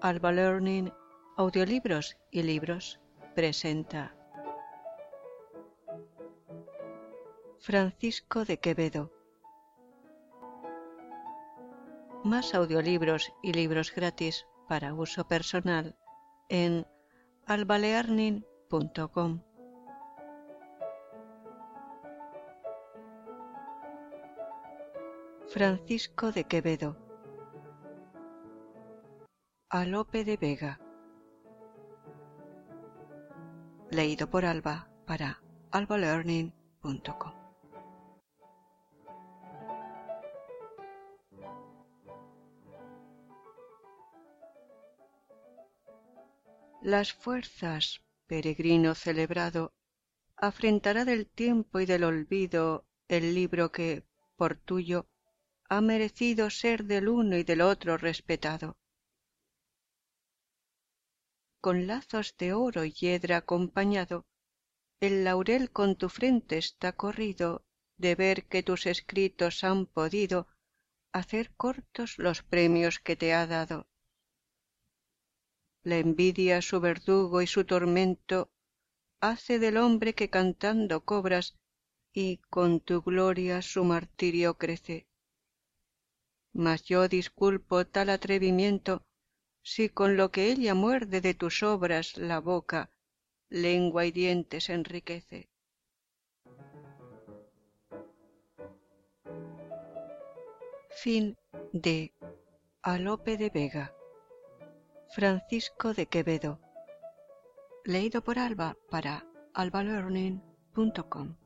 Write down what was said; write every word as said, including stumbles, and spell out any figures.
Alba Learning, audiolibros y libros, presenta Francisco de Quevedo. Más audiolibros y libros gratis para uso personal en alba learning punto com. Francisco de Quevedo. A Lope de Vega. Leído por Alba para alba learning punto com. Las fuerzas, peregrino celebrado, afrentará del tiempo y del olvido el libro que, por tuyo, ha merecido ser del uno y del otro respetado. Con lazos de oro y hiedra acompañado, el laurel con tu frente está corrido de ver que tus escritos han podido hacer cortos los premios que te ha dado. La envidia su verdugo y su tormento hace del hombre que cantando cobras y con tu gloria su martirio crece. Mas yo disculpo tal atrevimiento si con lo que ella muerde de tus obras la boca, lengua y dientes enriquece. Fin de A Lope de Vega. Francisco de Quevedo. Leído por Alba para alba learning punto com.